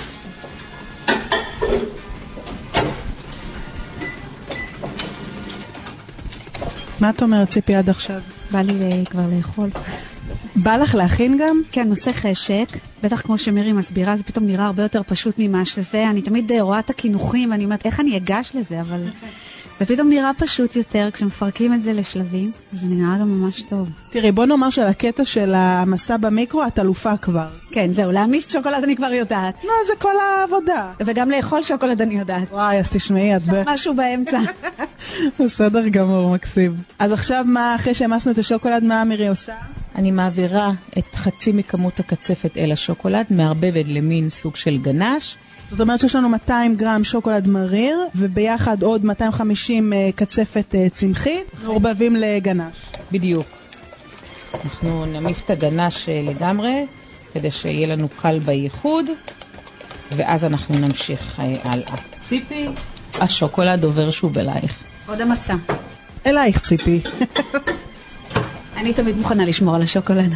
מה את אומרת, ציפי, עד עכשיו? בא לי כבר לאכול. בא לך להכין גם? כן, נושא חשק. בטח כמו שמירי מסבירה, זה פתאום נראה הרבה יותר פשוט ממה שזה. אני תמיד רואה את הכינוחים, ואני אומרת, איך אני אגש לזה, אבל זה פתאום נראה פשוט יותר, כשמפרקים את זה לשלבים, זה נראה גם ממש טוב. תראי, בוא נאמר של הקטע של המסע במיקרו, את אלופה כבר. כן, זהו, להמיס שוקולד אני כבר יודעת. לא, זה כל העבודה. וגם לאכול שוקולד אני יודעת. וואי, אז תשמעי, את ב... משהו באמצע. בסדר גמור, מקסים. אז עכשיו מה, אחרי שהמסנו את השוקולד, מה מירי עושה? אני מעבירה את חצי מכמות הקצפת אל השוקולד, מערבבת למין סוג של גנש. זאת אומרת שיש לנו מאתיים גרם שוקולד מריר, וביחד עוד מאתיים וחמישים קצפת צמחית, מעורבבים לגנש. בדיוק. אנחנו נמיס את הגנש לגמרי, כדי שיהיה לנו קל בייחוד, ואז אנחנו נמשיך הלאה. ציפי, השוקולד עובר שוב אלייך. עוד המסע. אלייך ציפי. אני תמיד מוכנה לשמור על השוקולד.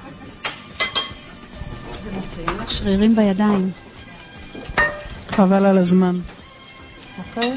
זה מוציאים לה שרירים בידיים. חבל על הזמן. אוקיי.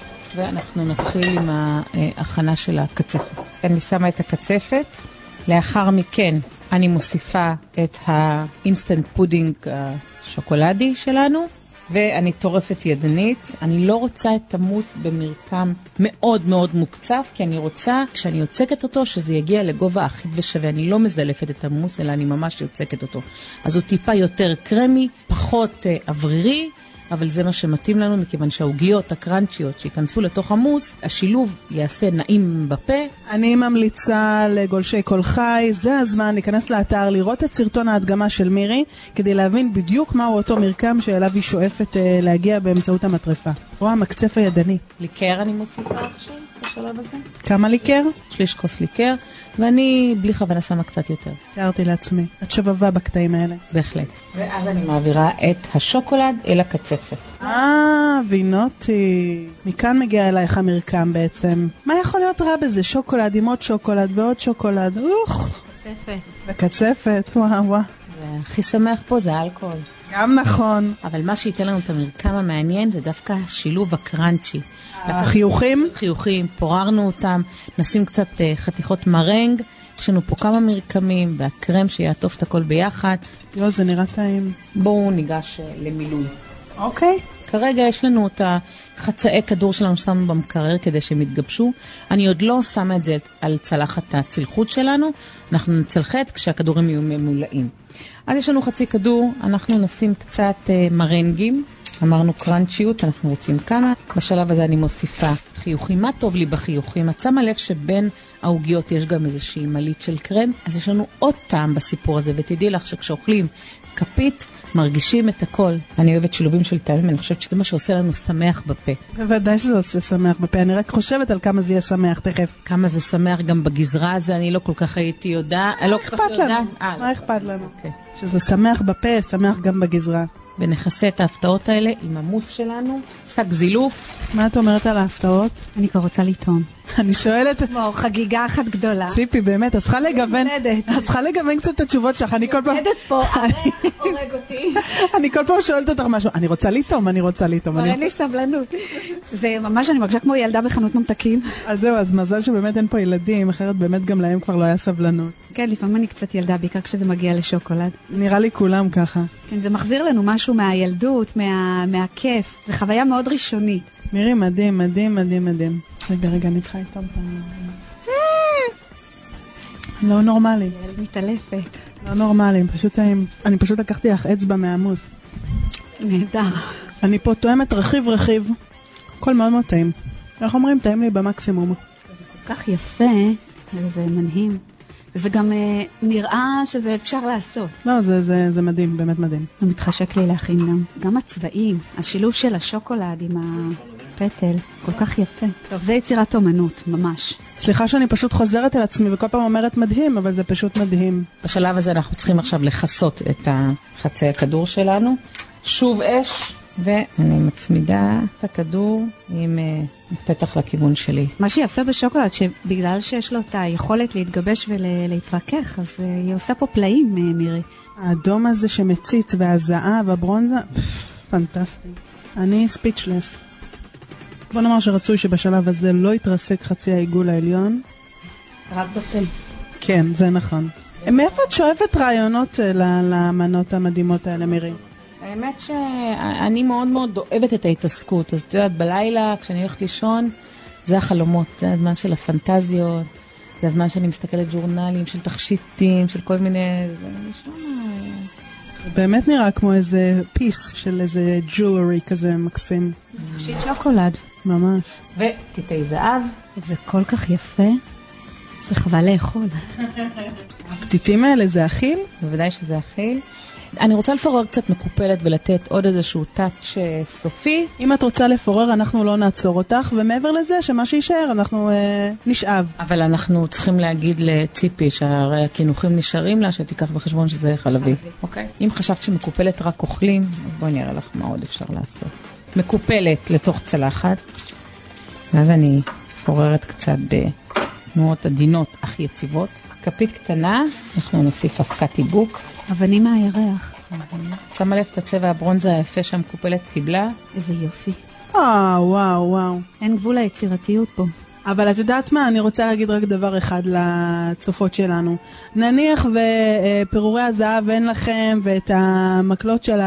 ואנחנו נתחיל עם ההכנה של הקצפת. אני שמה את הקצפת. לאחר מכן אני מוסיפה את האינסטנט פודינג השוקולדי שלנו. ואני טורפת ידנית. אני לא רוצה את המוס במרקם מאוד מאוד מוקצף, כי אני רוצה, כשאני יוצקת אותו, שזה יגיע לגובה אחיד ושווה. אני לא מזלפת את המוס, אלא אני ממש יוצקת אותו. אז הוא טיפה יותר קרמי, פחות uh, אוורירי, אבל זה מה שמתאים לנו, מכיוון שהעוגיות הקרנצ'יות שיכנסו לתוך המוס, השילוב יעשה נעים בפה. אני ממליצה לגולשי כל חי, זה הזמן להיכנס לאתר, לראות את סרטון ההדגמה של מירי, כדי להבין בדיוק מהו אותו מרקם שאליו היא שואפת אה, להגיע באמצעות המטרפה. רואה, מקצף הידני. ליקר אני מוסיפה עכשיו, בשלב הזה. כמה ליקר? שליש כוס ליקר, ואני בלי כוונה שמה קצת יותר. תיארתי לעצמי, את שבבה בקטעים האלה. בהחלט. ואז אני מעבירה את השוקולד אל הקצפת. אה, וינותי. מכאן מגיע אלייך המרקם בעצם. מה יכול להיות רע בזה? שוקולד עם עוד שוקולד ועוד שוקולד. אוח. קצפת. וקצפת, וואו וואו. והכי שמח פה זה האלכוהול. גם נכון. אבל מה שייתן לנו את המרקם המעניין זה דווקא השילוב הקרנצ'י. החיוכים? חיוכים, פוררנו אותם, נשים קצת חתיכות מרנג, יש לנו פה כמה מרקמים, והקרם שיעטוף את הכל ביחד. יו, זה נראה טעים. בואו ניגש למילוי. אוקיי. כרגע יש לנו את החצאי כדור שלנו שמנו במקרר כדי שהם יתגבשו. אני עוד לא שמה את זה על צלחת הצלחות שלנו, אנחנו נצלחת כשהכדורים יהיו ממולאים. אז יש לנו חצי כדור, אנחנו נשים קצת מרנגים. אמרנו קרנצ'יות, אנחנו רוצים כמה. בשלב הזה אני מוסיפה חיוכים. מה טוב לי בחיוכים? את שמה לב שבין העוגיות יש גם איזושהי מלית של קרם, אז יש לנו עוד טעם בסיפור הזה, ותדעי לך שכשאוכלים כפית, מרגישים את הכל. אני אוהבת שילובים של טעמים, אני חושבת שזה מה שעושה לנו שמח בפה. בוודאי שזה עושה שמח בפה, אני רק חושבת על כמה זה יהיה שמח תכף. כמה זה שמח גם בגזרה הזה, אני לא כל כך הייתי יודעת. מה אכפת לנו? מה אכפת לנו? שזה שמח בפה, שמח גם בגזרה. ונכסה את ההפתעות האלה עם המוס שלנו, שק זילוף. מה את אומרת על ההפתעות? אני כבר רוצה לטעום. אני שואלת... כמו חגיגה אחת גדולה. ציפי, באמת, את צריכה לגוון... את צריכה לגוון קצת את התשובות שלך, אני כל פעם... עומדת פה, הורג אותי. אני כל פעם שואלת אותך משהו, אני רוצה לטעום, אני רוצה לטעום. אין לי סבלנות. זה ממש, אני מרגישה כמו ילדה בחנות ממתקים. אז זהו, אז מזל שבאמת אין פה ילדים, אחרת באמת גם להם כבר לא היה סבלנות. כן, לפעמים אני קצת ילדה, בעיקר כשזה מגיע לשוקולד. נראה לי כולם ככה. כן, זה מחזיר לנו משהו מהילדות, מה, מהכיף. זה חוויה מאוד ראשונית. מירי, מדהים, מדהים, מדהים, מדהים. רגע, רגע, אני צריכה לטעום את ה... לא נורמלי. ילד מתעלפת. לא נורמלי, פשוט טעים. אני פשוט לקחתי לך אצבע מהעמוס. נהדר. אני פה טועמת רכיב רכיב. הכל מאוד מאוד טעים. איך אומרים? טעים לי במקסימום. זה כל כך יפה, וזה מנהים. וזה גם אה, נראה שזה אפשר לעשות. לא, זה, זה, זה מדהים, באמת מדהים. זה מתחשק לי להכין גם. גם הצבעים, השילוב של השוקולד עם הפטל, כל כך יפה. טוב, זה יצירת אומנות, ממש. סליחה שאני פשוט חוזרת על עצמי וכל פעם אומרת מדהים, אבל זה פשוט מדהים. בשלב הזה אנחנו צריכים עכשיו לחסות את החצי הכדור שלנו. שוב אש, ואני מצמידה את הכדור עם פתח לכיוון שלי. מה שיפה בשוקולד, שבגלל שיש לו את היכולת להתגבש ולהתרכך, אז היא עושה פה פלאים, מירי. האדום הזה שמציץ והזהב, הברונזה, פנטסטי. אני ספיצ'לס. בוא נאמר שרצוי שבשלב הזה לא יתרסק חצי העיגול העליון. רק בפה. כן, זה נכון. מאיפה את שואפת רעיונות למנות המדהימות האלה, מירי? האמת שאני מאוד מאוד אוהבת את ההתעסקות, אז את יודעת, בלילה כשאני הולכת לישון, זה החלומות, זה הזמן של הפנטזיות, זה הזמן שאני מסתכלת ג'ורנלים של תכשיטים, של כל מיני... זה נשמע... באמת נראה כמו איזה פיס של איזה ג'ולרי כזה מקסים. תכשיט שוקולד. ממש. וטיטי זהב. זה כל כך יפה, זה חבל לאכול. הפתיתים האלה זה אכיל? בוודאי שזה אכיל. אני רוצה לפורר קצת מקופלת ולתת עוד איזשהו טאץ' סופי. אם את רוצה לפורר, אנחנו לא נעצור אותך, ומעבר לזה, שמה שישאר, אנחנו אה, נשאב. אבל אנחנו צריכים להגיד לציפי שהרי הכינוחים נשארים לה, שתיקח בחשבון שזה חלבי. אוקיי? אם חשבת שמקופלת רק אוכלים, אז בואי נראה לך מה עוד אפשר לעשות. מקופלת לתוך צלחת, ואז אני פוררת קצת בתנועות עדינות אך יציבות. כפית קטנה, אנחנו נוסיף אבקת איבוק. אבנים מהירח. שמה לב את הצבע הברונזה היפה שהמקופלת קיבלה. איזה יופי. אה, וואו, וואו. אין גבול היצירתיות פה. אבל את יודעת מה? אני רוצה להגיד רק דבר אחד לצופות שלנו. נניח ופירורי הזהב אין לכם, ואת המקלות של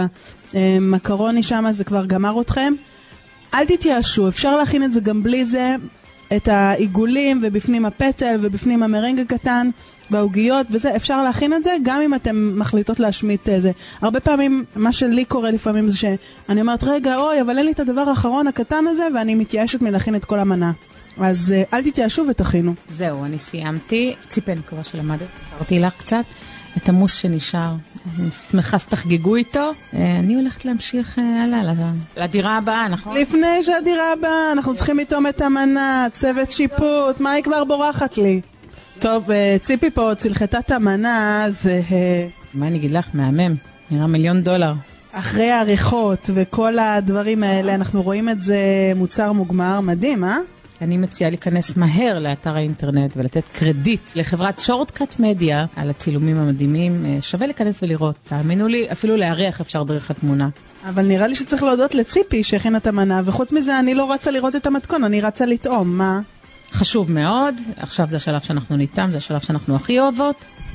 המקרוני שם, זה כבר גמר אתכם. אל תתייאשו, אפשר להכין את זה גם בלי זה. את העיגולים ובפנים הפטל ובפנים המרנג הקטן והעוגיות וזה, אפשר להכין את זה גם אם אתם מחליטות להשמיט זה. הרבה פעמים, מה שלי קורה לפעמים זה שאני אומרת, רגע, אוי, אבל אין לי את הדבר האחרון הקטן הזה ואני מתייאשת מלהכין את כל המנה. אז אל תתייאשו ותכינו. זהו, אני סיימתי. ציפי, אני מקווה שלמדת, עברתי לך קצת את המוס שנשאר. אני שמחה שתחגגו איתו. אני הולכת להמשיך הלאה לדירה הבאה, נכון? לפני שהדירה הבאה, אנחנו צריכים איתו את המנה, צוות שיפוט, מה היא כבר בורחת לי? טוב, ציפי פה צלחתה את המנה, זה... מה אני אגיד לך? מהמם. נראה מיליון דולר. אחרי העריכות וכל הדברים האלה, אנחנו רואים את זה מוצר מוגמר, מדהים, אה? אני מציעה להיכנס מהר לאתר האינטרנט ולתת קרדיט לחברת שורטקאט מדיה על הצילומים המדהימים. שווה להיכנס ולראות. תאמינו לי, אפילו להריח אפשר דרך התמונה. אבל נראה לי שצריך להודות לציפי שהכינה את המנה, וחוץ מזה אני לא רצה לראות את המתכון, אני רצה לטעום, מה? חשוב מאוד. עכשיו זה השלב שאנחנו ניתם, זה השלב שאנחנו הכי אוהבות.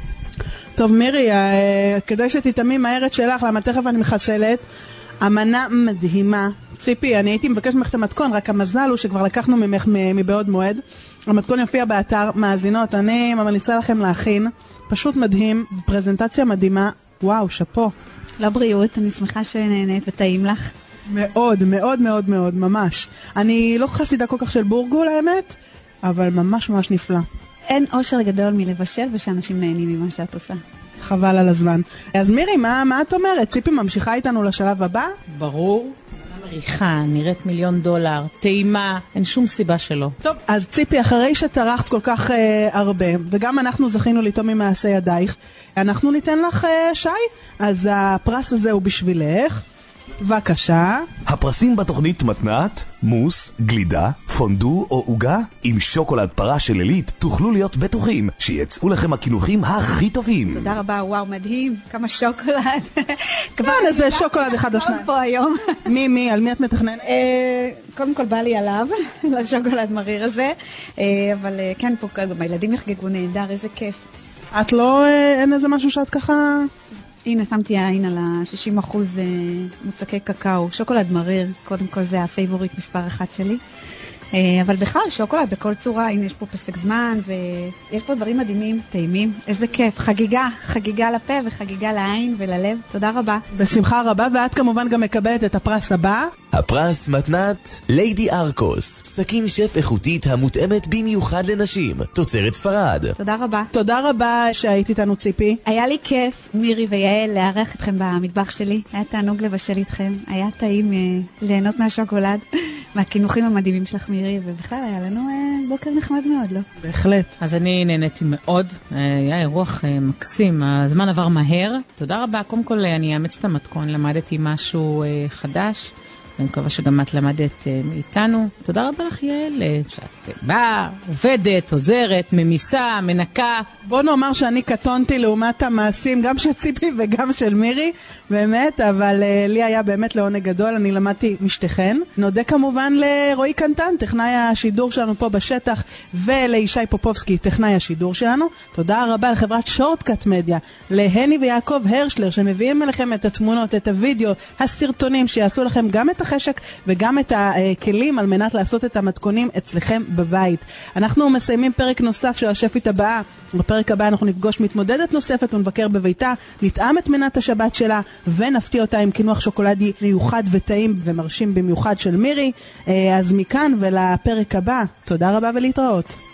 טוב מירי, כדאי שתתאמי מהר את שלך, למה תכף אני מחסלת. המנה מדהימה. ציפי, אני הייתי מבקש ממך את המתכון, רק המזל הוא שכבר לקחנו ממך מבעוד מועד. המתכון יופיע באתר מאזינות, אני ממליצה לכם להכין. פשוט מדהים, פרזנטציה מדהימה. וואו, שפו. לבריאות, אני שמחה שנהנית וטעים לך. מאוד, מאוד, מאוד, מאוד, ממש. אני לא חסידה כל כך של בורגול, האמת, אבל ממש ממש נפלא. אין אושר גדול מלבשל ושאנשים נהנים ממה שאת עושה. חבל על הזמן. אז מירי, מה, מה את אומרת? ציפי ממשיכה איתנו לשלב הבא? ברור. מריחה, נראית מיליון דולר, טעימה, אין שום סיבה שלא. טוב, אז ציפי, אחרי שטרחת כל כך אה, הרבה, וגם אנחנו זכינו לטעום ממעשה ידייך, אנחנו ניתן לך אה, שי, אז הפרס הזה הוא בשבילך. בבקשה. הפרסים בתוכנית מתנת, מוס, גלידה, פונדו או עוגה עם שוקולד פרה של עילית, תוכלו להיות בטוחים שיצאו לכם הכינוחים הכי טובים. תודה רבה, וואו, מדהים, כמה שוקולד. כבר איזה שוקולד אחד או שניים. פה היום. מי, מי, על מי את מתכננת? קודם כל בא לי עליו, לשוקולד מריר הזה, אבל כן, פה גם הילדים יחגגו נהדר, איזה כיף. את לא, אין איזה משהו שאת ככה... הנה, שמתי העין על ה-שישים אחוז מוצקי קקאו, שוקולד מריר, קודם כל זה הפייבוריט מספר אחת שלי. אבל בכלל, שוקולד בכל צורה, הנה יש פה פסק זמן, ויש פה דברים מדהימים, טעימים, איזה כיף, חגיגה, חגיגה לפה וחגיגה לעין וללב, תודה רבה. בשמחה רבה, ואת כמובן גם מקבלת את הפרס הבא. הפרס מתנת ליידי ארקוס, סכין שף איכותית המותאמת במיוחד לנשים, תוצרת ספרד. תודה רבה. תודה רבה שהיית איתנו ציפי. היה לי כיף, מירי ויעל, לארח אתכם במטבח שלי, היה תענוג לבשל איתכם, היה טעים אה, ליהנות מהשוקולד, מהכינוחים המדהימים שלך מירי, ובכלל היה לנו אה, בוקר נחמד מאוד, לא? בהחלט. אז אני נהניתי מאוד, היה אירוח אה, מקסים, הזמן עבר מהר. תודה רבה, קודם כל אני אאמץ את המתכון, למדתי משהו אה, חדש, אני מקווה שגם את למדת מאיתנו. תודה רבה לך יעל, שאת באה, עובדת, עוזרת, ממיסה, מנקה. בוא נאמר שאני קטונתי לעומת המעשים, גם של ציפי וגם של מירי, באמת, אבל uh, לי היה באמת לעונג גדול, אני למדתי משתכן. נודה כמובן לרועי קנטן, טכנאי השידור שלנו פה בשטח, ולישי פופובסקי, טכנאי השידור שלנו. תודה רבה לחברת שורטקאט מדיה, להני ויעקב הרשלר, שמביאים לכם את התמונות, את הוידאו, הסרטונים, שיעשו לכם גם את את החשק וגם את הכלים על מנת לעשות את המתכונים אצלכם בבית. אנחנו מסיימים פרק נוסף של השפית הבאה. בפרק הבא אנחנו נפגוש מתמודדת נוספת ונבקר בביתה, נטעם את מנת השבת שלה ונפתיע אותה עם קינוח שוקולדי מיוחד וטעים ומרשים במיוחד של מירי. אז מכאן ולפרק הבא, תודה רבה ולהתראות.